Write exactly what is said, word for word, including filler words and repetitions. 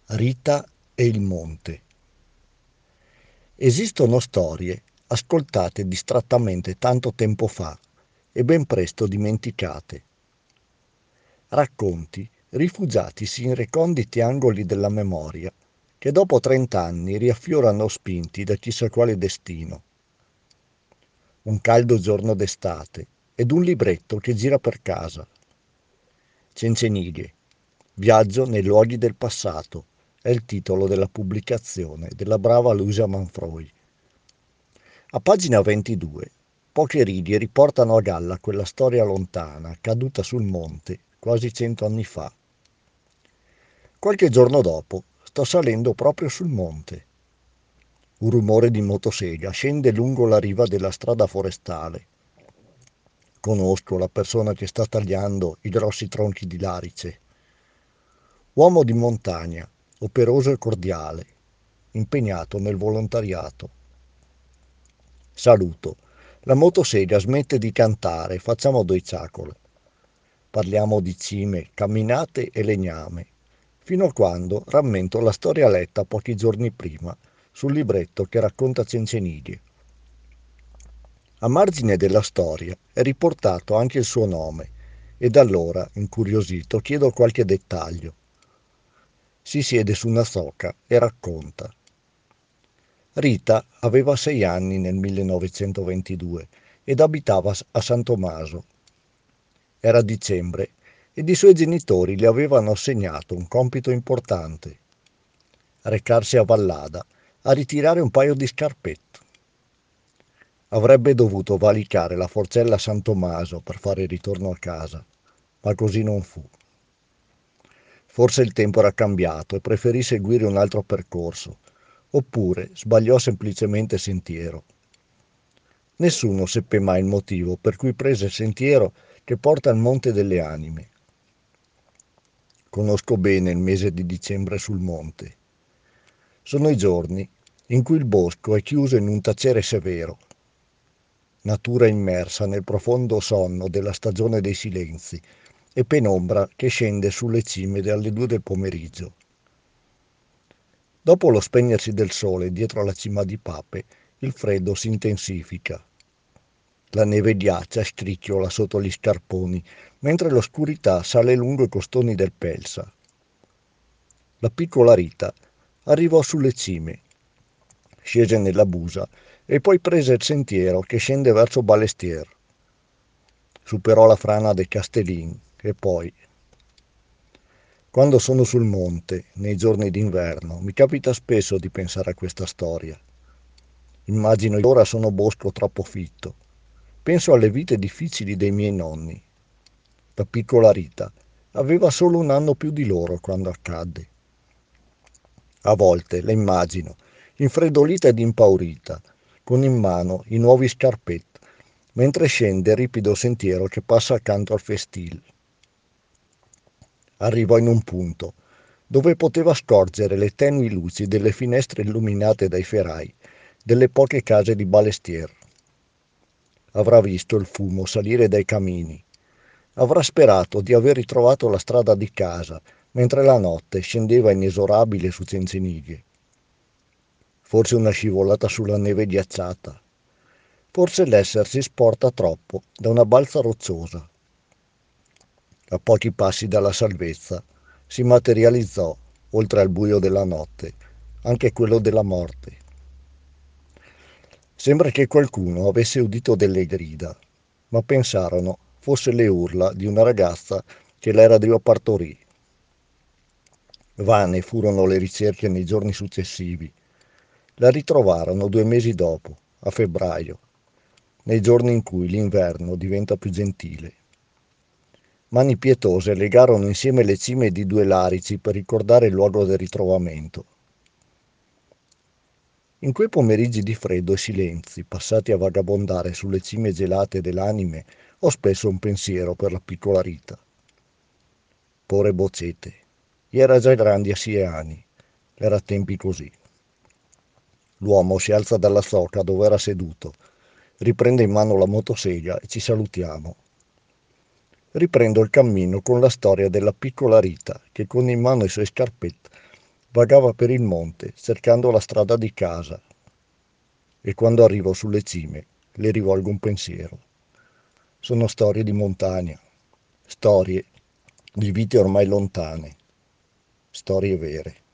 Rita e il monte. Esistono storie ascoltate distrattamente tanto tempo fa e ben presto dimenticate. Racconti rifugiatisi in reconditi angoli della memoria che dopo trent'anni riaffiorano spinti da chissà quale destino. Un caldo giorno d'estate ed un libretto che gira per casa. Cencenighe. Viaggio nei luoghi del passato è il titolo della pubblicazione della brava Luisa Manfroi. A pagina ventidue, poche righe riportano a galla quella storia lontana, caduta sul monte quasi cento anni fa. Qualche giorno dopo, sto salendo proprio sul monte. Un rumore di motosega scende lungo la riva della strada forestale. Conosco la persona che sta tagliando i grossi tronchi di larice. Uomo di montagna, operoso e cordiale, impegnato nel volontariato. Saluto. La motosega smette di cantare, facciamo due ciacole. Parliamo di cime, camminate e legname, fino a quando rammento la storia letta pochi giorni prima sul libretto che racconta Cencenighe. A margine della storia è riportato anche il suo nome e da allora, incuriosito, chiedo qualche dettaglio. Si siede su una soca e racconta. Rita aveva sei anni nel millenovecentoventidue ed abitava a San Tommaso. Era dicembre ed i suoi genitori le avevano assegnato un compito importante: recarsi a Vallada a ritirare un paio di scarpette. Avrebbe dovuto valicare la forcella San Tommaso per fare ritorno a casa, ma così non fu. Forse il tempo era cambiato e preferì seguire un altro percorso, oppure sbagliò semplicemente sentiero. Nessuno seppe mai il motivo per cui prese il sentiero che porta al Monte delle Anime. Conosco bene il mese di dicembre sul monte. Sono i giorni in cui il bosco è chiuso in un tacere severo, natura immersa nel profondo sonno della stagione dei silenzi e penombra che scende sulle cime alle due del pomeriggio. Dopo lo spegnersi del sole dietro la cima di Pape, il freddo si intensifica. La neve ghiaccia e scricchiola sotto gli scarponi, mentre l'oscurità sale lungo i costoni del Pelsa. La piccola Rita arrivò sulle cime, scese nella busa e poi prese il sentiero che scende verso Balestier. Superò la frana dei Castellin e poi... Quando sono sul monte, nei giorni d'inverno, mi capita spesso di pensare a questa storia. Immagino che ora sono bosco troppo fitto. Penso alle vite difficili dei miei nonni. La piccola Rita aveva solo un anno più di loro quando accadde. A volte la immagino, infreddolita ed impaurita, con in mano i nuovi scarpetti, mentre scende il ripido sentiero che passa accanto al festil. Arrivò in un punto dove poteva scorgere le tenui luci delle finestre illuminate dai ferrai delle poche case di Balestier. Avrà visto il fumo salire dai camini. Avrà sperato di aver ritrovato la strada di casa, mentre la notte scendeva inesorabile su Cencenighe. Forse una scivolata sulla neve ghiacciata. Forse l'essersi sporta troppo da una balza rocciosa. A pochi passi dalla salvezza si materializzò, oltre al buio della notte, anche quello della morte. Sembra che qualcuno avesse udito delle grida, ma pensarono fosse le urla di una ragazza che l'erario partorì. Vane furono le ricerche nei giorni successivi. La ritrovarono due mesi dopo, a febbraio, nei giorni in cui l'inverno diventa più gentile. Mani pietose legarono insieme le cime di due larici per ricordare il luogo del ritrovamento. In quei pomeriggi di freddo e silenzi, passati a vagabondare sulle cime gelate dell'anime, ho spesso un pensiero per la piccola Rita. Pore bocete. Era già grande a sei anni. Era tempi così. L'uomo si alza dalla soca dove era seduto, riprende in mano la motosega e ci salutiamo. Riprendo il cammino con la storia della piccola Rita che con in mano i suoi scarpetti Vagava per il monte cercando la strada di casa e quando arrivo sulle cime le rivolgo un pensiero. Sono storie di montagna, storie di vite ormai lontane, storie vere.